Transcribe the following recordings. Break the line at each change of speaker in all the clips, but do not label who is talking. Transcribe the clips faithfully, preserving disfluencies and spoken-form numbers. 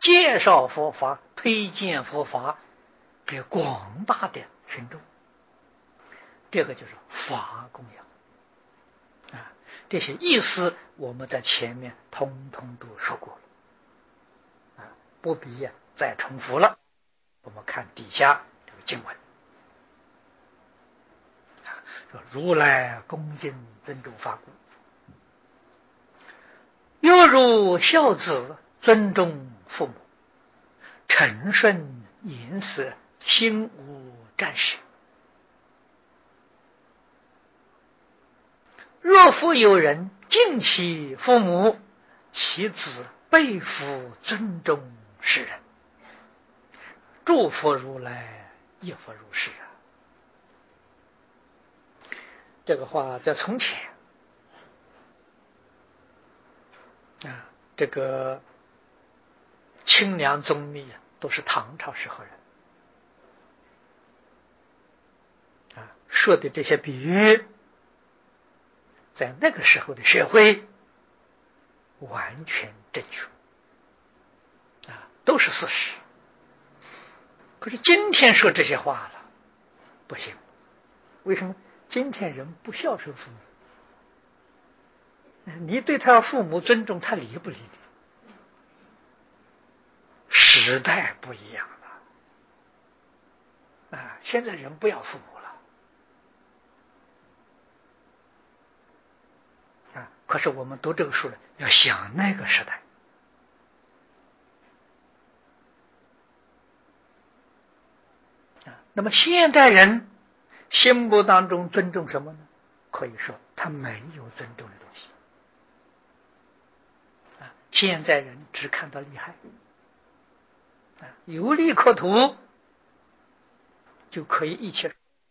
介绍佛法，推荐佛法给广大的群众，这个就是法供养啊。这些意思我们在前面通通都说过了啊，不必再重复了。我们看底下这个经文啊，说如来恭敬尊重法故，犹如孝子尊重父母，承顺颜色，心无战事。若复有人敬其父母，其子辈父尊重世人，诸佛如来亦复如是啊。这个话在从前啊，这个清凉宗密啊，都是唐朝时候人啊，说的这些比喻，在那个时候的社会完全正确啊，都是事实。可是今天说这些话了，不行。为什么？今天人不孝顺父母，你对他父母尊重，他理不理你？时代不一样了啊！现在人不要父母了啊！可是我们读这个书呢，要想那个时代啊。那么现代人心目当中尊重什么呢？可以说他没有尊重的东西啊。现在人只看到利害啊，有利可图就可以一起，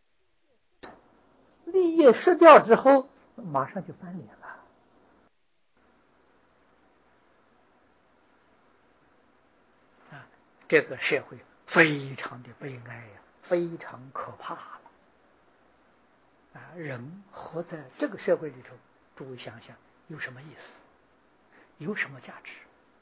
利益失掉之后马上就翻脸了啊。这个社会非常的悲哀呀、啊，非常可怕了啊！人活在这个社会里头，诸位想想有什么意思？有什么价值？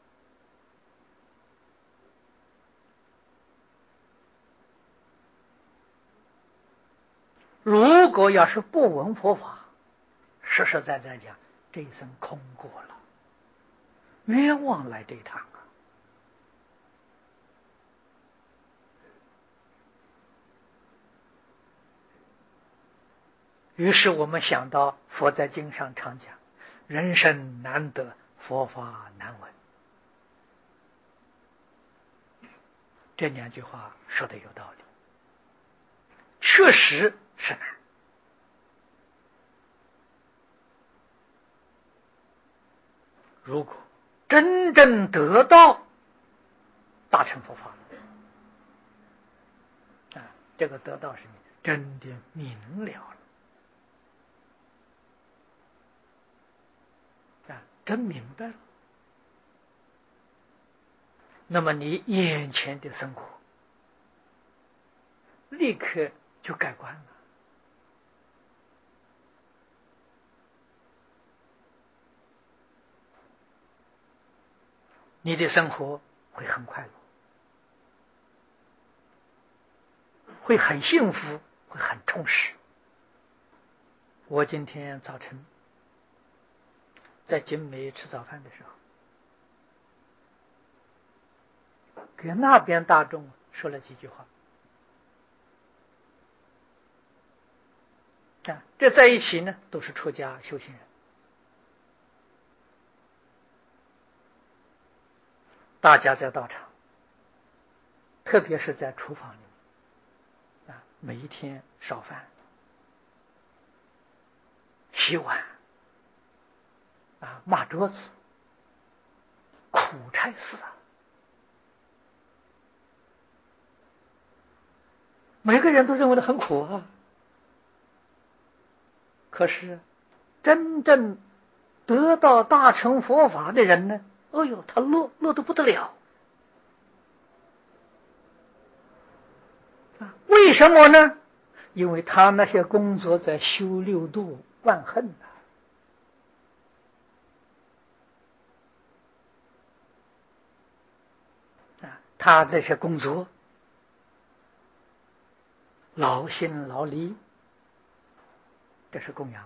如果要是不闻佛法，实实在在讲，这一生空过了，冤枉来这一趟啊！于是我们想到佛在经上常讲，人生难得，佛法难闻。这两句话说的有道理，确实是难。如果真正得到大乘佛法啊，这个得到是真的明了了啊，真明白了。那么你眼前的生活立刻就改观了，你的生活会很快乐，会很幸福，会很充实。我今天早晨在景美吃早饭的时候，给那边大众说了几句话啊，这在一起呢都是出家修行人，大家在道场，特别是在厨房里面啊，每一天烧饭、洗碗啊、抹桌子，苦差事啊！每个人都认为的很苦啊，可是真正得到大乘佛法的人呢，哎呦，他乐乐得不得了啊！为什么呢？因为他那些工作在修六度万恨啊。 他这些工作劳心劳力，这是供养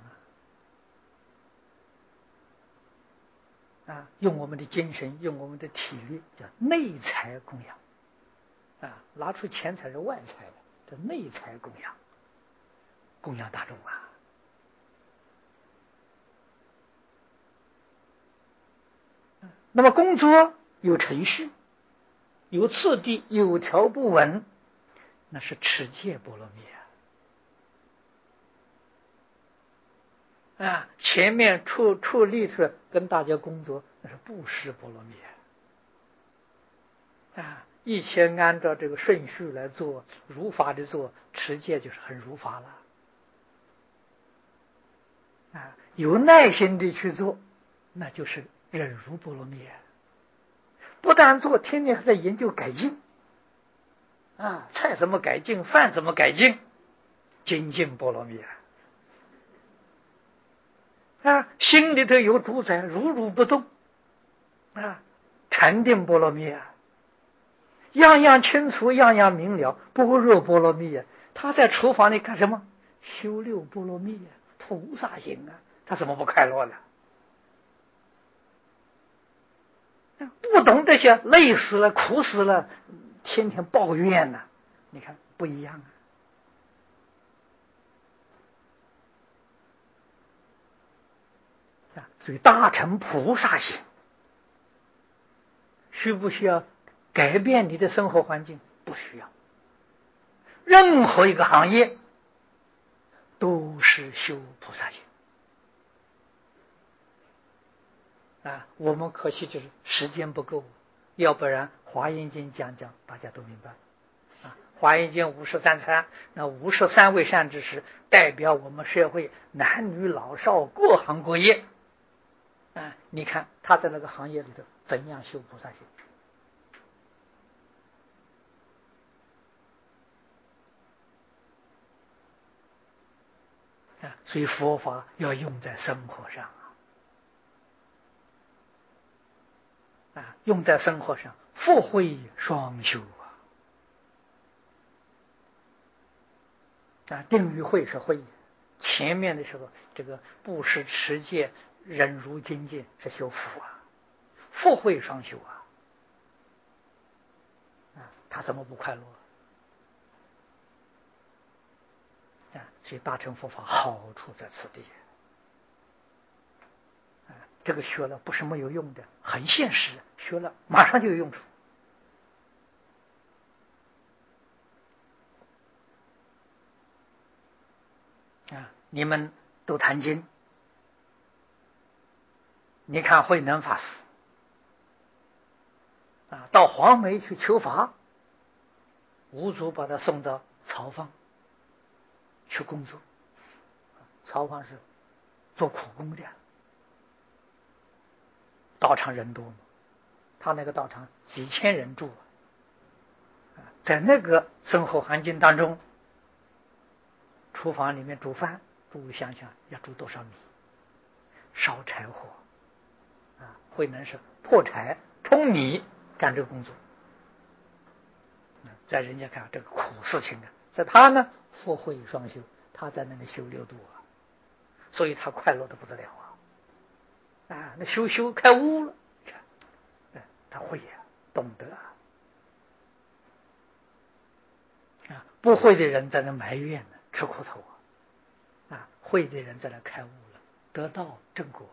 啊！啊，用我们的精神，用我们的体力，叫内财供养啊！拿出钱财是外财的，这内财供养，供养大众啊！那么工作有程序，有次第，有条不紊，那是持戒波罗蜜啊！啊，前面处处立是跟大家工作，那是布施波罗蜜啊！啊，一切按照这个顺序来做，如法的做，持戒就是很如法了。啊，有耐心的去做，那就是忍辱波罗蜜。不但做，天天还在研究改进。啊，菜怎么改进，饭怎么改进，精进波罗蜜啊！啊，心里头有主宰，如如不动啊，禅定波罗蜜啊，样样清楚，样样明了，般若波罗蜜啊！他在厨房里干什么？修六波罗蜜啊，菩萨行啊，他怎么不快乐呢？不懂这些，累死了，苦死了，天天抱怨呢、啊，你看不一样啊！所以大乘菩萨行，需不需要改变你的生活环境？不需要。任何一个行业都是修菩萨行啊！我们可惜就是时间不够，要不然《华严经》讲讲，大家都明白啊。《华严经》五十三参，那五十三位善知识代表我们社会男女老少各行各业啊！你看他在那个行业里头怎样修菩萨行啊！所以佛法要用在生活上啊，啊，用在生活上，福慧双修啊！啊，定与慧是慧，前面的时候这个布施持戒忍辱精进是修福啊，福慧双修啊！啊，他怎么不快乐啊？所以大乘佛法好处在此地啊！这个学了不是没有用的，很现实，学了马上就有用处啊！你们都谈经，你看慧能法师啊，到黄梅去求法，五祖把他送到曹坊去工作。曹坊是做苦工的，道场人多嘛，他那个道场几千人住，在那个生活环境当中，厨房里面煮饭，诸位想想要煮多少米，烧柴火啊，慧能是破柴舂米干这个工作，在人家看这个苦事情啊，在他呢福慧双修，他在那里修六度啊，所以他快乐的不得了啊！啊，那修修开悟了，他会呀、啊，懂得啊！啊，不会的人在那埋怨呢，吃苦头啊！啊，会的人在那开悟了，得到正果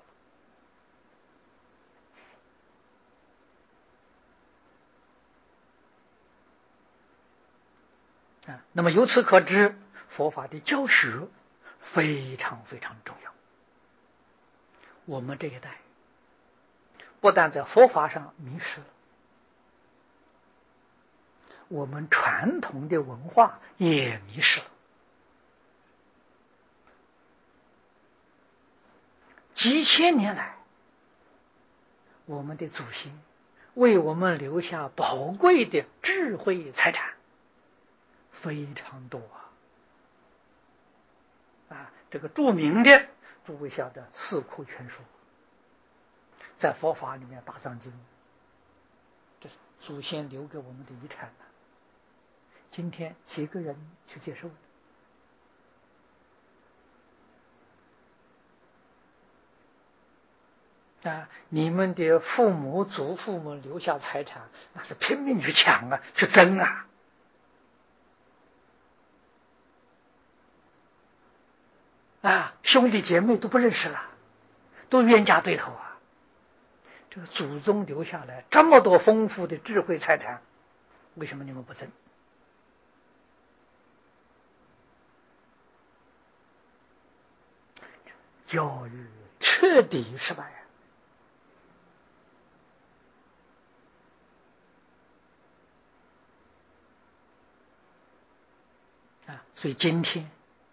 了啊！那么由此可知，佛法的教学非常非常重要。我们这一代不但在佛法上迷失了，我们传统的文化也迷失了。几千年来，我们的祖先为我们留下宝贵的智慧财产非常多啊！啊，这个著名的诸位晓得《四库全书》，在佛法里面大藏经，这是祖先留给我们的遗产了。今天几个人去接受的？啊，你们的父母、祖父母留下财产，那是拼命去抢啊，去争啊！啊，兄弟姐妹都不认识了，都冤家对头啊！这个祖宗留下来这么多丰富的智慧财产，为什么你们不争？教育彻底失败啊！所以今天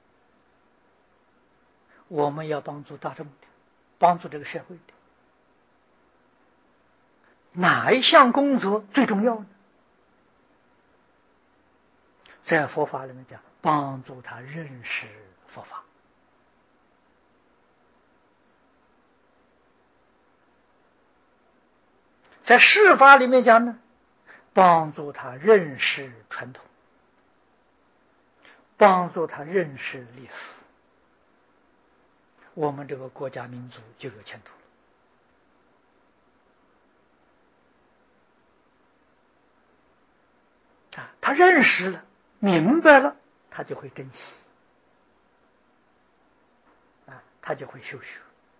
我们要帮助大众的，帮助这个社会的，哪一项工作最重要呢？在佛法里面讲，帮助他认识佛法。在世法里面讲呢，帮助他认识传统，帮助他认识历史，我们这个国家民族就有前途了。啊，他认识了，明白了，他就会珍惜，啊，他就会修学。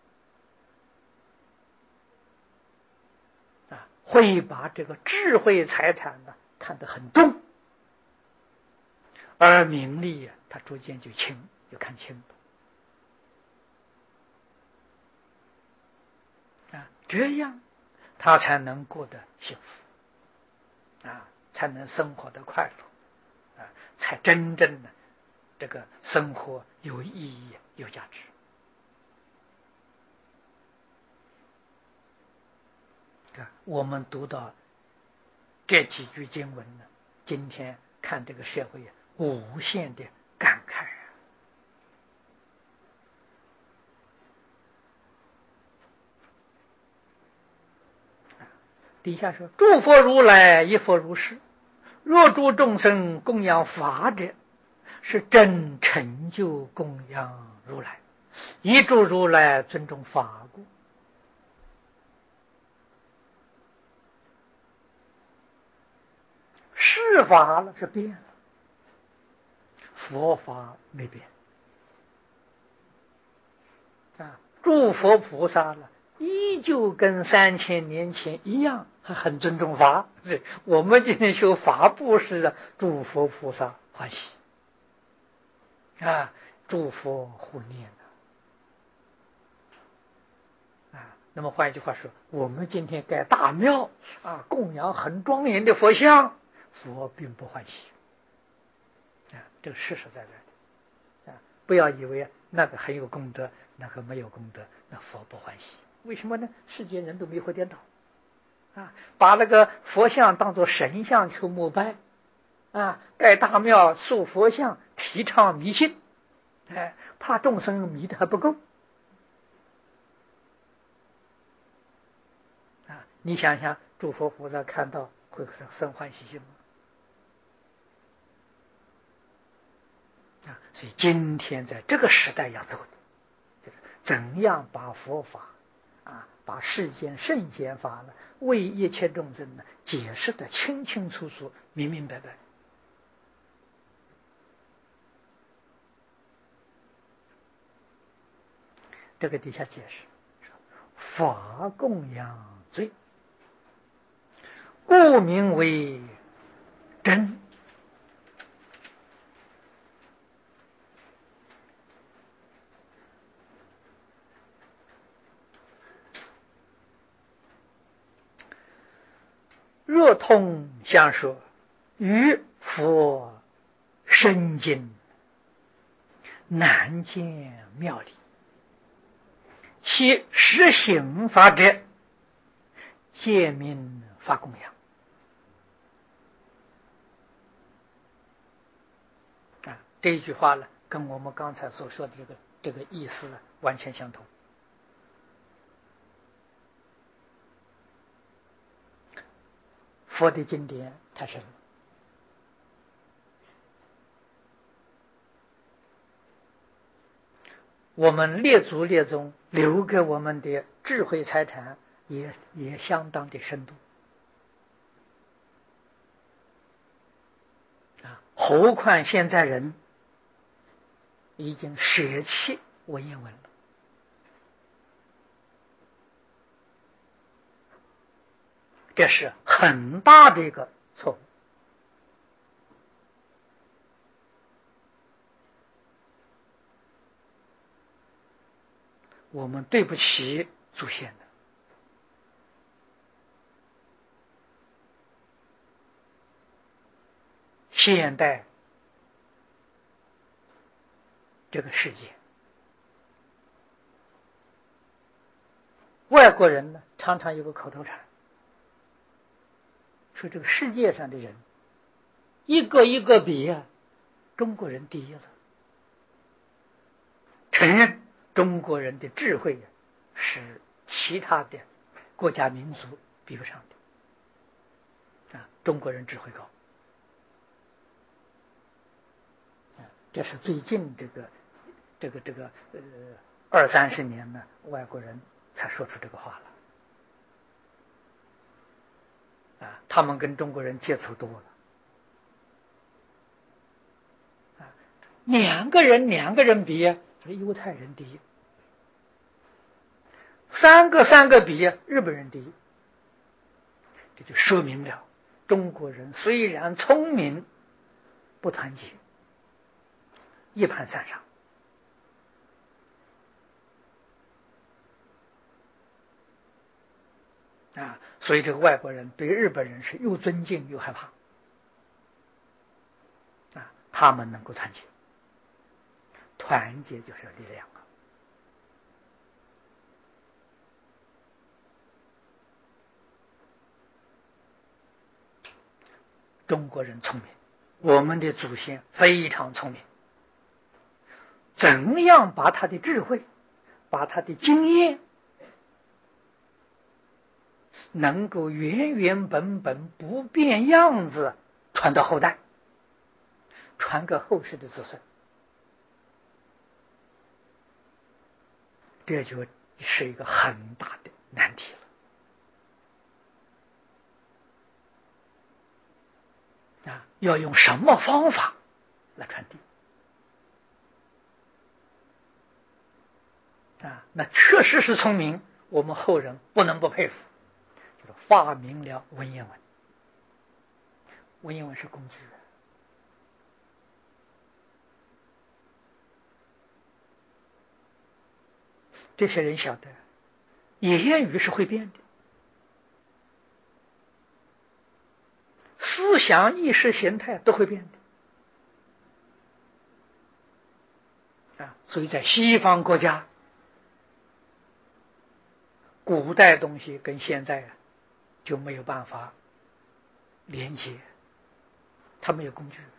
啊，会把这个智慧财产呢看得很重，而名利啊，他逐渐就轻，就看轻了。啊，这样他才能过得幸福，啊，才能生活得快乐，啊，才真正的这个生活有意义、有价值。我们读到这几句经文呢，今天看这个社会无限的感慨啊！底下说：“诸佛如来，一佛如是。若诸众生供养法者，是真成就供养如来。一诸如来尊重法故。”世法了是变了，佛法没变啊！诸佛菩萨了，依旧跟三千年前一样，还很尊重法。我们今天修法布施啊，诸佛菩萨欢喜啊，诸佛护念啊。那么换一句话说，我们今天盖大庙啊，供养很庄严的佛像，佛并不欢喜啊，这个实实在在的啊！不要以为那个很有功德，那个没有功德，那佛不欢喜。为什么呢？世间人都迷惑颠倒啊，把那个佛像当作神像去膜拜啊，盖大庙塑佛像，提倡迷信，哎，怕众生迷的还不够啊！你想想，诸佛菩萨看到会生欢喜心吗？啊，所以今天在这个时代要走的，就是怎样把佛法啊，把世间圣贤法呢，为一切众生呢解释的清清楚楚、明明白白。这个底下解释：法供养罪，故名为真。若通相说，与佛深经，难见妙理。其实行法者，借名法供养啊！这一句话呢，跟我们刚才所说的这个这个意思呢，完全相同。 佛的经典太深了。我们列祖列宗留给我们的智慧财产也也相当的深度啊！何况现在人已经舍弃文言文了，这是很大的一个错误。我们对不起祖先的。现代这个世界，外国人呢常常有个口头禅，说这个世界上的人一个一个比啊，中国人第一了，承认中国人的智慧是其他的国家民族比不上的啊，中国人智慧高。这是最近这个这个这个呃二三十年呢，外国人才说出这个话了啊，他们跟中国人接触多了啊，两个人两个人比，犹太人第一，三个三个比，日本人第一，这就说明了中国人虽然聪明，不团结，一盘散沙啊，所以这个外国人对日本人是又尊敬又害怕啊，他们能够团结，团结就是力量啊。中国人聪明，我们的祖先非常聪明，怎样把他的智慧，把他的经验能够原原本本不变样子传到后代，传给后世的子孙，这就是一个很大的难题了啊！要用什么方法来传递啊？那确实是聪明，我们后人不能不佩服，就是发明了文言文。文言文是工具，这些人晓得言语是会变的，思想意识形态都会变的啊！所以在西方国家，古代东西跟现在啊就没有办法连接，他没有工具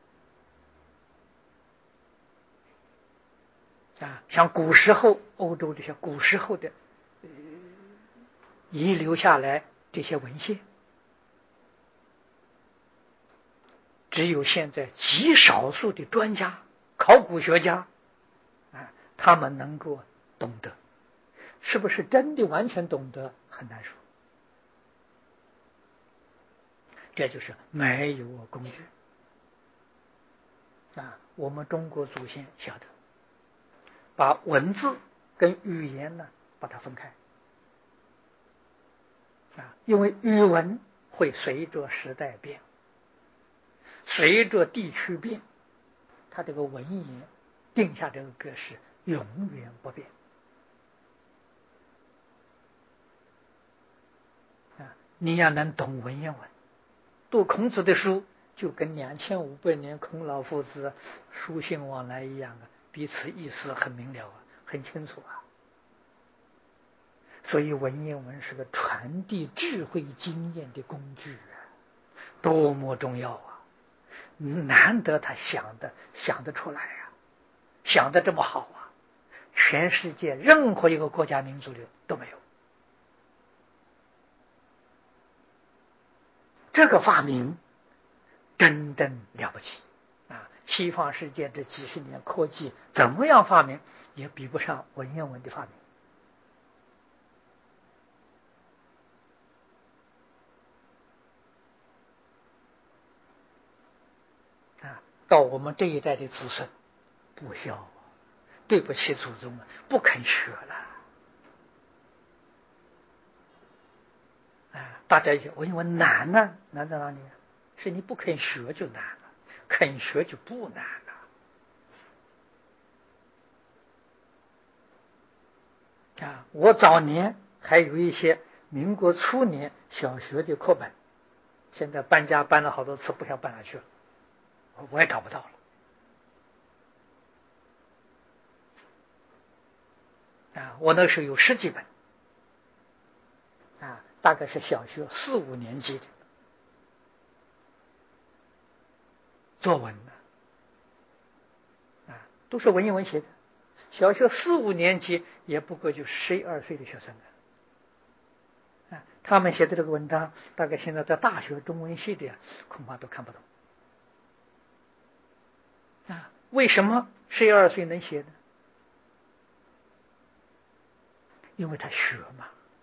啊。像古时候欧洲这些古时候的、呃、遗留下来这些文献，只有现在极少数的专家、考古学家啊，他们能够懂得，是不是真的完全懂得很难说。这就是没有工具啊！我们中国祖先晓得把文字跟语言呢把它分开啊，因为语文会随着时代变，随着地区变，它这个文言定下这个格式永远不变啊！你要能懂文言文，读孔子的书，就跟两千五百年孔老夫子书信往来一样啊，彼此意思很明了啊，很清楚啊。所以文言文是个传递智慧经验的工具啊，多么重要啊！难得他想的想得出来啊，想得这么好啊，全世界任何一个国家民族里都没有。 这个发明真正了不起啊！西方世界这几十年科技怎么样发明，也比不上文言文的发明。啊，到我们这一代的子孙，不孝啊，对不起祖宗啊，不肯学了。啊，大家我因为难呢，难在哪里？是你不肯学就难了，肯学就不难了。啊，我早年还有一些民国初年小学的课本，现在搬家搬了好多次，不晓得搬哪去了，我也找不到了。啊，我那时候有十几本，啊，大概是小学四五年级的作文呢，啊，都是文言文写的。小学四五年级也不过就十一二岁的学生啊，他们写的这个文章，大概现在在大学中文系的恐怕都看不懂啊。为什么十一二岁能写呢？因为他学嘛，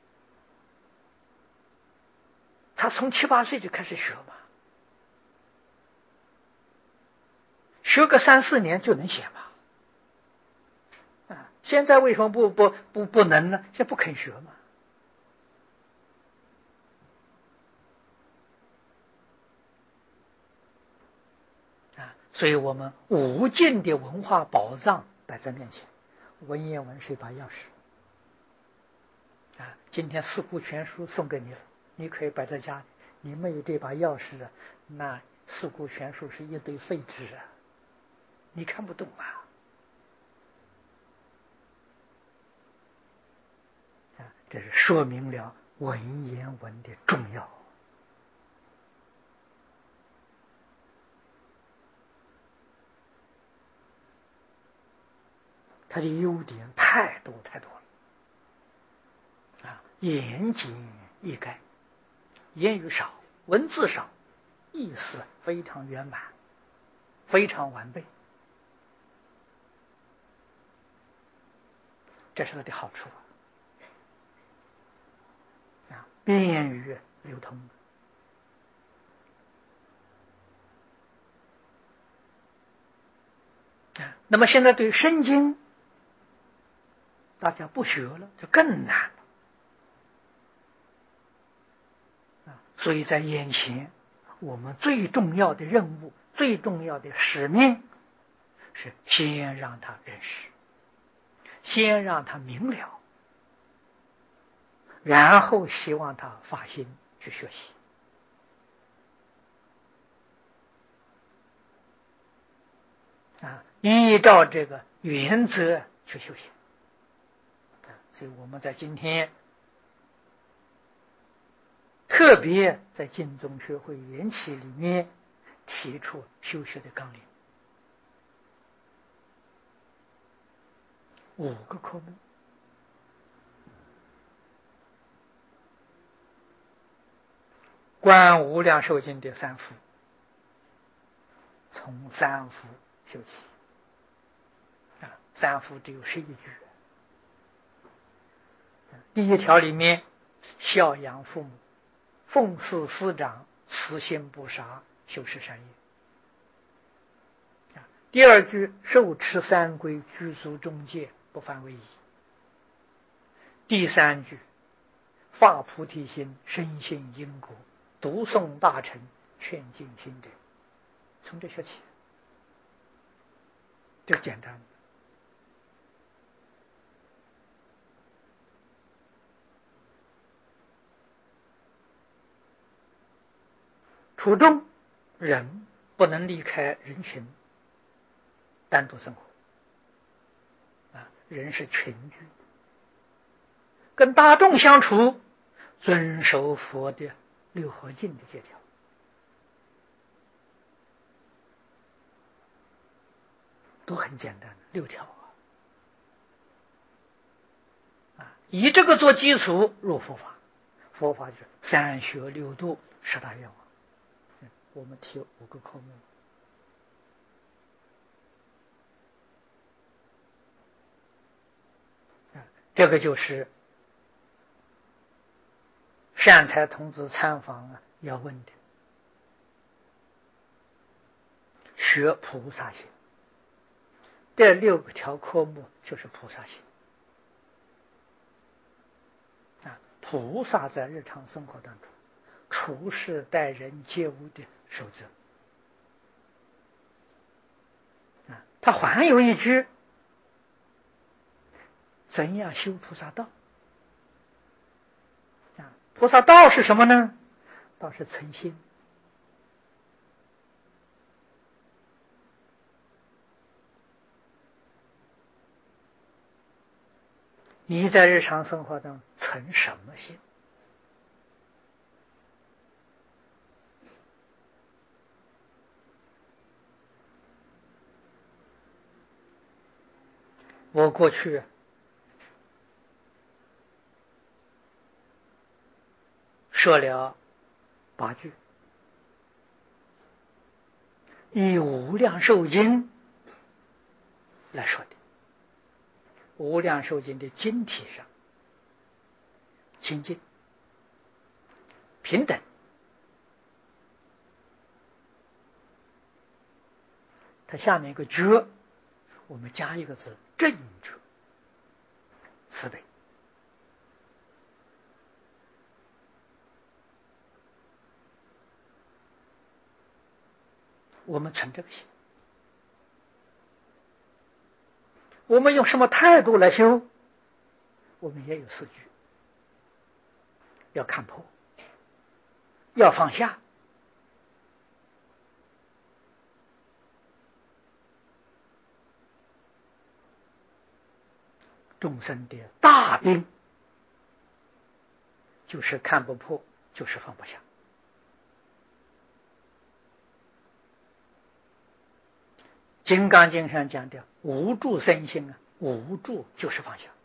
他从七八岁就开始学嘛，学个三四年就能写嘛。啊，现在为什么不不不不能呢？现在不肯学嘛。啊，所以我们无尽的文化宝藏摆在面前，文言文是一把钥匙。啊，今天四库全书送给你了，你可以摆在家里。你没有这把钥匙啊，那四库全书是一堆废纸啊，你看不懂啊。啊，这是说明了文言文的重要。它的优点太多太多了。啊，言简意赅，言语少，文字少，意思非常圆满，非常完备，这是它的好处啊！便于流通。啊，那么现在对圣经，大家不学了，就更难了。啊，所以在眼前，我们最重要的任务、最重要的使命，是先让他认识，先让他明了，然后希望他发心去学习。啊，依照这个原则去修行。啊，所以我们在今天特别在净宗学会缘起里面提出修学的纲领，五个科目。观无量寿经的三福，从三福修起。啊，三福只有十一句。第一条里面，孝养父母，奉事师长，慈心不杀，修持善业。第二句，受持三规，具足中戒，不犯违仪。第三句，发菩提心，深信因果，读诵大乘，劝进心者。从这学起，这个简单。初中人不能离开人群，单独生活。啊，人是群居，跟大众相处，遵守佛的六合敬的戒条。都很简单，六条啊！啊，以这个做基础入佛法，佛法就是三学六度十大愿望。 我们提五个科目。这个就是善财童子参访啊要问的，学菩萨行。这六个条科目就是菩萨行啊，菩萨在日常生活当中处事待人接物的守则啊。他还有一句，怎样修菩萨道啊？菩萨道是什么呢？道是诚心。你在日常生活中存什么心？我过去说了八句，以无量寿经来说的。无量寿经的经体上，清净、平等，它下面一个觉，我们加一个字，正觉，慈悲。我们存这个心，我们用什么态度来修？我们也有四句：要看破，要放下，众生的大病就是看不破，就是放不下。金刚经上讲的无住生心啊，无住就是放下。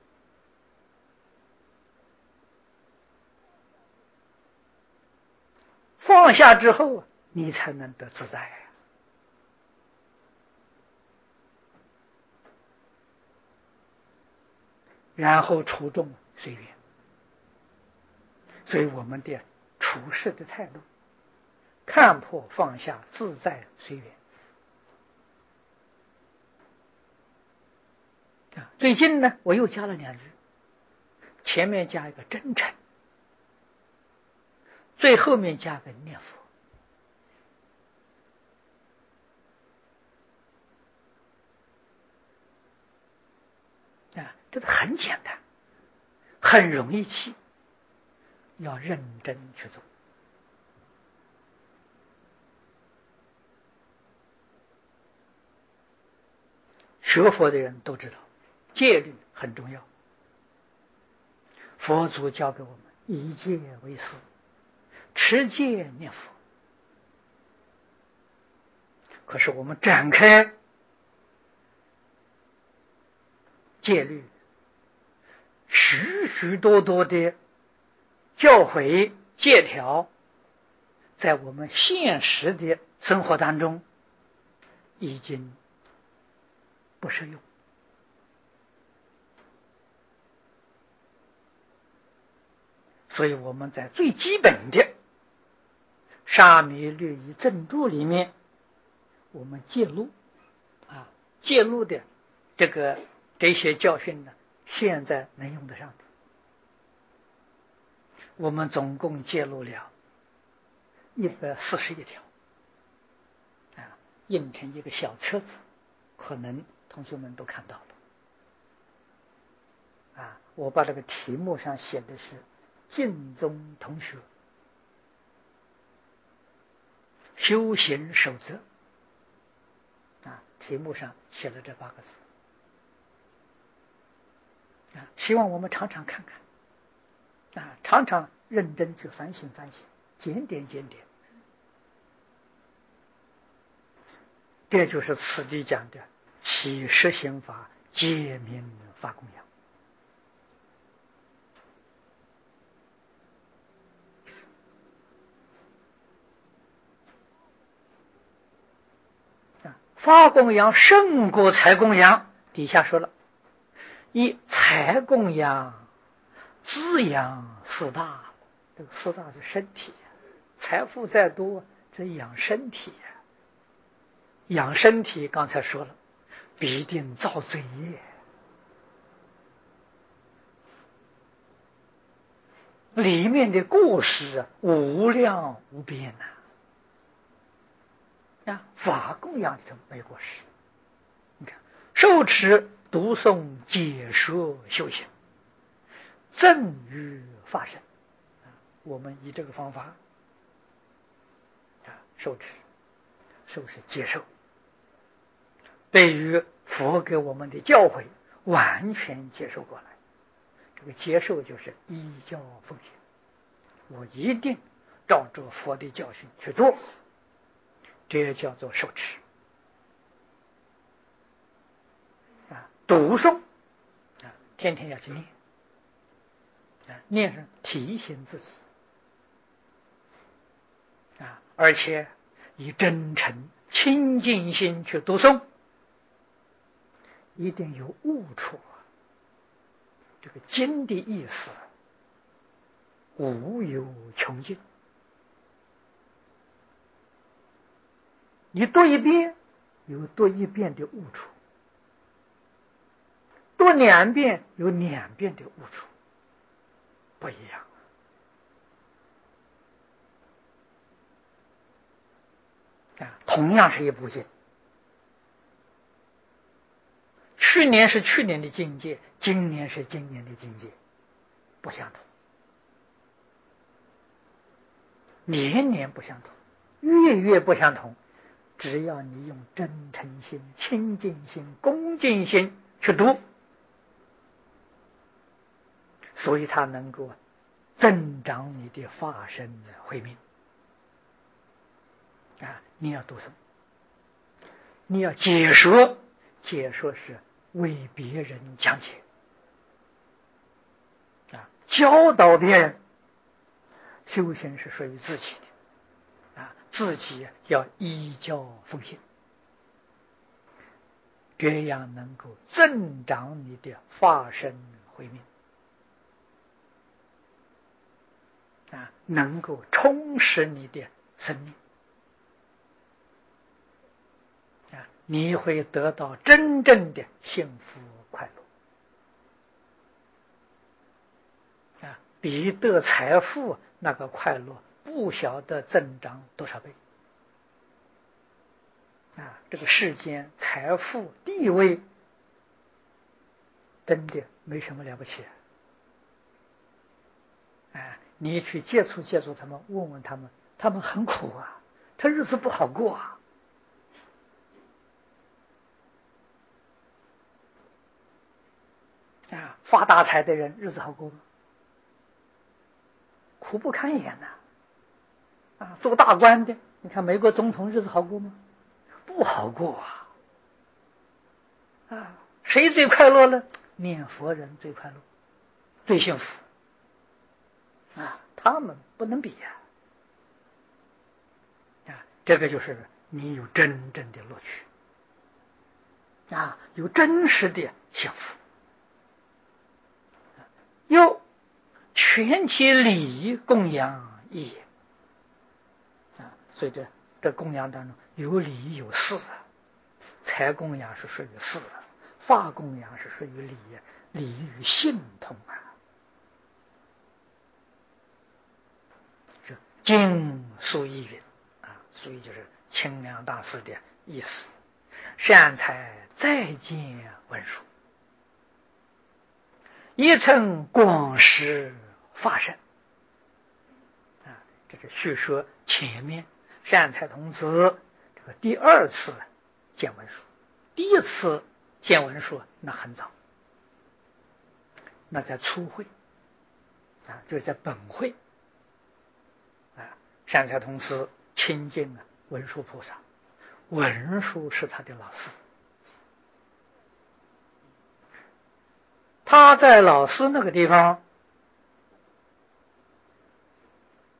放下之后，你才能得自在。然后处众随缘。所以我们的处事的态度，看破放下，自在随缘。啊，最近呢，我又加了两句，前面加一个真诚，最后面加个念佛。啊，这个很简单，很容易记，要认真去做。学佛的人都知道，戒律很重要。佛祖教给我们以戒为师，持戒念佛。可是我们展开戒律，许许多多的教诲戒条，在我们现实的生活当中已经不适用。所以我们在最基本的沙弥律仪正注里面，我们揭露啊，揭露的这个这些教训呢，现在能用得上的。我们总共揭露了一百四十一条，啊，印成一个小册子，可能同学们都看到了。啊，我把这个题目上写的是净宗同学修行守则，啊，题目上写了这八个字。啊，希望我们常常看看，啊，常常认真去反省反省，检点检点。这就是此地讲的起实行法，皆名发供养。 法供养胜过财供养，底下说了，以财供养滋养四大，这个四大是身体，财富再多，这养身体，养身体刚才说了，必定造罪业。里面的故事无量无边呐、啊！啊，法供养里头没过失。你看，受持、读诵、解说、修行，正于法身。啊，我们以这个方法啊，受持，受是接受，对于佛给我们的教诲完全接受过来。这个接受就是依教奉行，我一定照着佛的教训去做，这也叫做受持。啊，读诵啊，天天要去念，啊，念是提醒自己，啊，而且以真诚清净心去读诵，一定有悟处。这个经的意思无有穷尽，你读一遍有读一遍的悟处，读两遍有两遍的悟处，不一样。啊，同样是一部经，去年是去年的境界，今年是今年的境界，不相同，年年不相同，月月不相同。只要你用真诚心、清净心、恭敬心去读，所以它能够增长你的法身的慧命。啊，你要读什么？你要解说，解说是为别人讲解，啊，教导别人。修行是属于自己的，啊，自己要依教奉行，这样能够增长你的法身慧命，啊，能够充实你的生命，啊，你会得到真正的幸福快乐，啊，比得财富那个快乐不晓得增长多少倍。啊，这个世间财富地位真的没什么了不起。哎，你去接触接触他们，问问他们，他们很苦啊，他日子不好过啊。啊，发大财的人日子好过吗？苦不堪言呐！啊，做大官的，你看美国总统日子好过吗？不好过啊！啊，谁最快乐呢？念佛人最快乐，最幸福。啊，他们不能比呀！啊，这个就是你有真正的乐趣，啊，有真实的幸福。有全体礼供养义，啊，所以这这供养当中有礼有事，财供养是属于事，法供养是属于礼，礼与信同啊。这经疏义云啊，疏义就是清凉大师的意思。善财再见文殊，一乘广施法身。啊，这是叙说前面善财童子这个第二次见文殊，第一次见文殊那很早，那在初会啊，就是在本会啊，善财童子亲近了文殊菩萨，文殊是他的老师，他在老师那个地方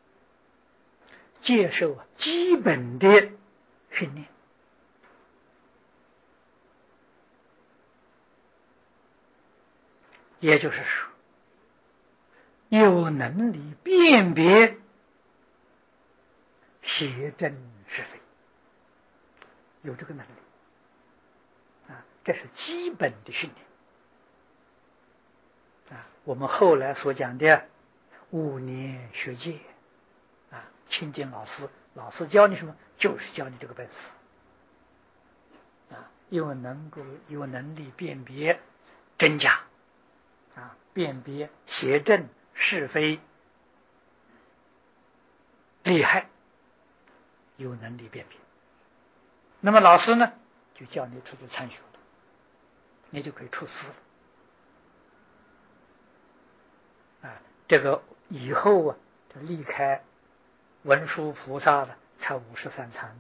接受基本的训练， 也就是说，有能力辨别邪正是非，有这个能力啊，这是基本的训练啊。我们后来所讲的五年学戒啊，亲近老师，老师教你什么，就是教你这个本事啊，又能够有能力辨别真假啊，辨别邪正是非利害，有能力辨别。那么老师呢，就叫你出去参学了，你就可以出师了啊。这个以后啊，就离开文殊菩萨了，才五十三参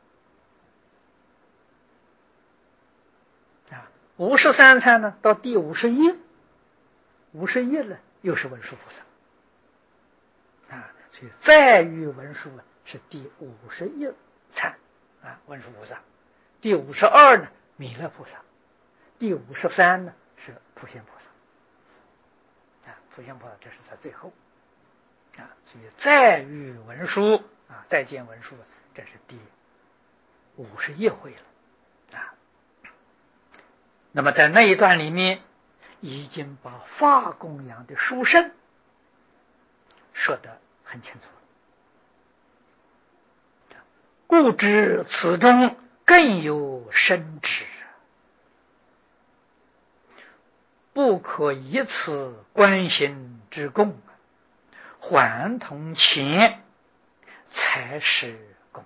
了啊。五十三参呢，到第五十一，五十一了，又是文殊菩萨啊。所以再遇文殊是第五十一参啊，文殊菩萨。第五十二呢，弥勒菩萨；第五十三呢，是普贤菩萨。啊，普贤菩萨这是在最后啊，所以再遇文殊啊，再见文殊，这是第五十一回了啊。那么在那一段里面，已经把法供养的殊胜说得很清楚了，故知此中更有深旨，不可以此观行之供，还同前才是供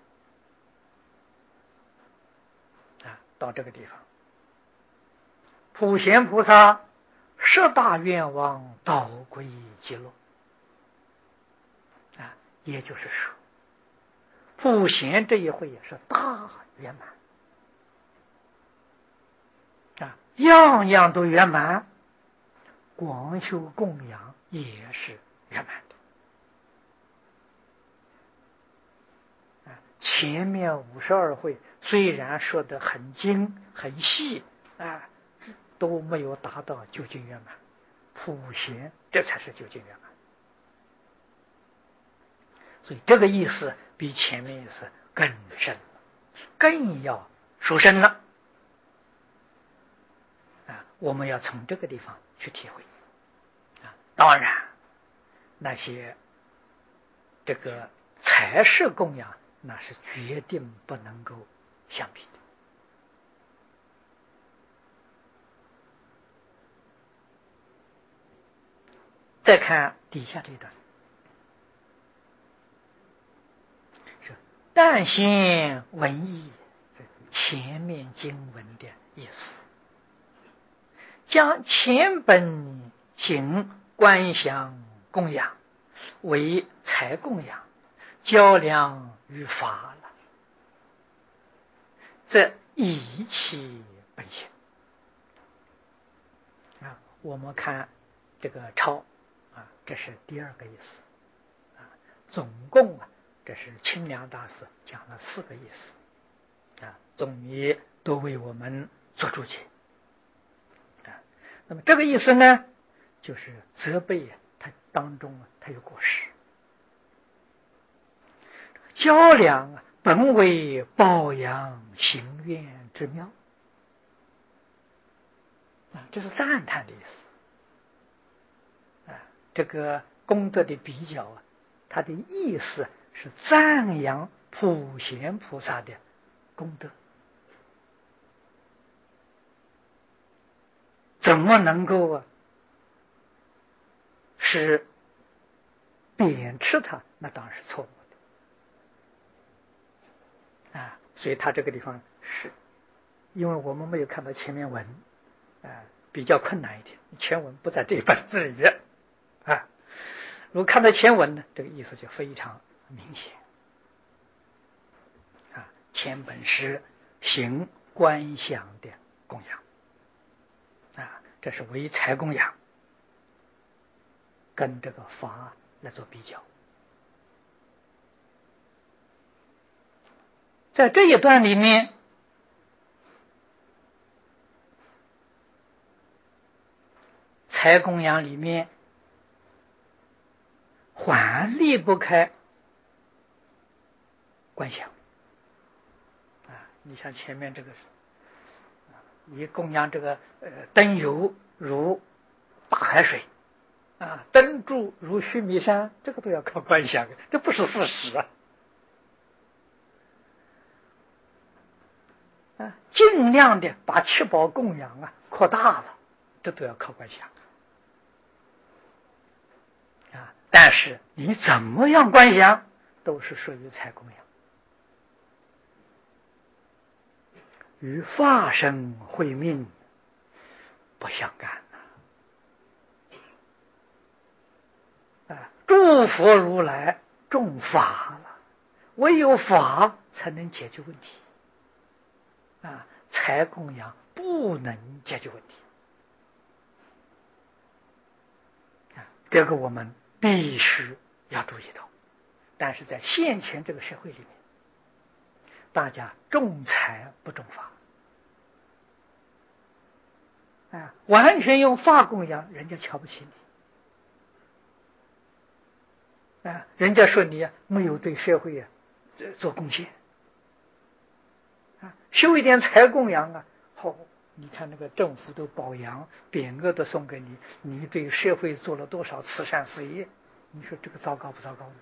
啊。到这个地方，普贤菩萨十大愿望导归极乐啊，也就是说，普贤这一回也是大圆满啊，样样都圆满，广修供养也是圆满的啊。前面五十二回虽然说得很精很细啊，都没有达到究竟圆满，普贤这才是究竟圆满。所以这个意思比前面意思更深，更要殊胜了啊！我们要从这个地方去体会啊。当然，那些这个财世供养，那是决定不能够相比的。再看底下这一段，是但先文义，前面经文的意思，将前本行观想供养为财供养，较量于法了，这以其本性啊。我们看这个抄啊，这是第二个意思啊。总共啊，这是清凉大师讲了四个意思啊，总理都为我们做注解啊。那么这个意思呢，就是责备他当中啊，他有过失。较量啊，本为报养行愿之妙啊，这是赞叹的意思啊。这个功德的比较啊，它的意思是赞扬普贤菩萨的功德，怎么能够啊是贬斥他？那当然是错误的啊。所以他这个地方是，因为我们没有看到前面文啊，比较困难一点，前文不在这本子里啊。如果看到前文呢，这个意思就非常明显啊。前本是行观想的供养啊，这是为财供养，跟这个法来做比较。在这一段里面， 财供养里面还离不开观想啊。你像前面这个，你供养这个呃灯油如大海水啊，灯柱如须弥山，这个都要靠观想，这不是事实啊。啊，尽量的把七宝供养啊扩大了，这都要靠观想啊。但是你怎么样观想，都是属于财供养，与法身慧命不相干啊。诸佛如来重法了，唯有法才能解决问题啊，财供养不能解决问题啊，这个我们必须要注意到。但是在现前这个社会里面，大家重财不重法啊，完全用法供养，人家瞧不起你啊，人家说你啊没有对社会啊做贡献啊，修一点财供养啊，好、哦，你看那个政府都褒扬，匾额都送给你，你对社会做了多少慈善事业？你说这个糟糕不糟糕呢？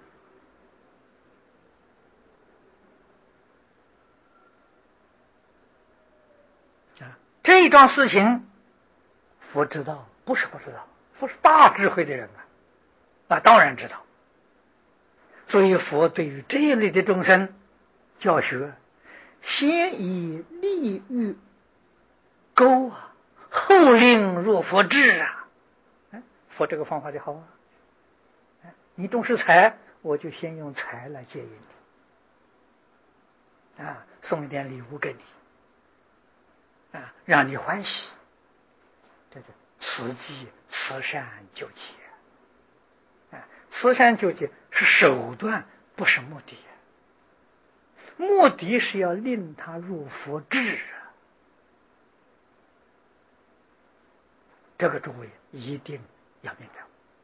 啊，这一桩事情，佛知道，不是不知道，佛是大智慧的人啊，啊，当然知道。所以佛对于这一类的众生教学，先以利欲钩啊，后令入佛智啊。佛这个方法就好啊，你重视财，我就先用财来接引你啊，送一点礼物给你啊，让你欢喜，这就慈济慈善救济啊。慈善救济是手段，不是目的，目的是要令他入佛智啊。这个诸位一定要明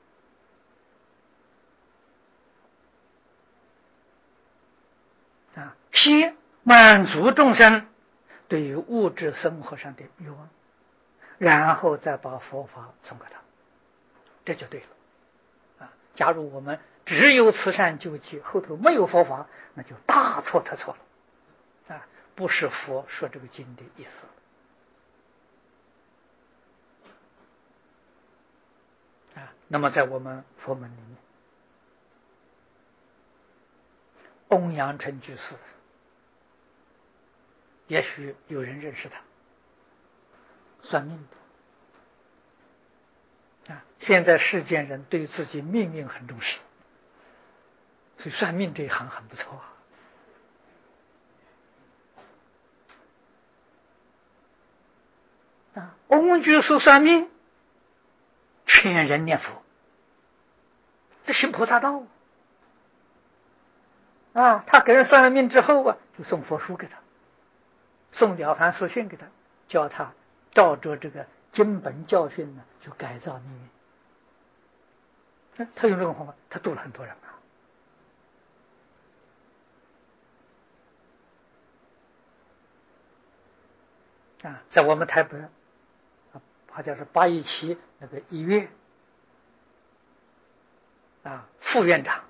了啊，先满足众生对于物质生活上的欲望，然后再把佛法送给他，这就对了啊。假如我们只有慈善救济，后头没有佛法，那就大错特错了啊，不是佛说这个经的意思啊。那么在我们佛门里面，翁阳春居士，也许有人认识他，算命的啊。现在世间人对自己命运很重视，所以算命这一行很不错啊。啊，翁居士算命，劝人念佛，这行菩萨道啊。他给人算了命之后啊，就送佛书给他，送了凡四训给他，教他照着这个经本教训呢，就改造命运。他用这种方法，他度了很多人啊！啊，在我们台北，好像是八一七那个医院啊，副院长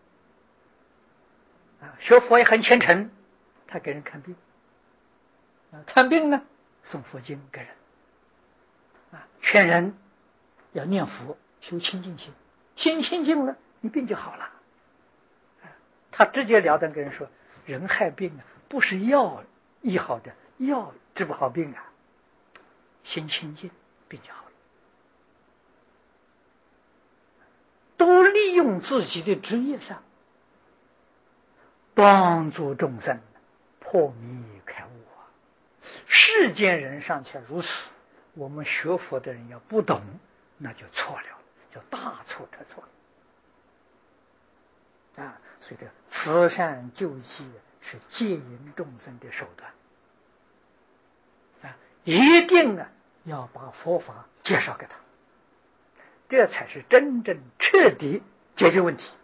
啊，学佛也很虔诚，他给人看病啊，看病呢送佛经给人啊，劝人要念佛修清净心，心清净了，你病就好了。他直截了当跟人说，人害病啊，不是药医好的，药治不好病啊，心清净病就好了。都利用自己的职业上帮助众生破迷开悟啊！世间人尚且如此，我们学佛的人要不懂，那就错了，就大错特错啊！所以这个慈善救济是戒引众生的手段啊，一定啊要把佛法介绍给他这才是真正彻底解决问题。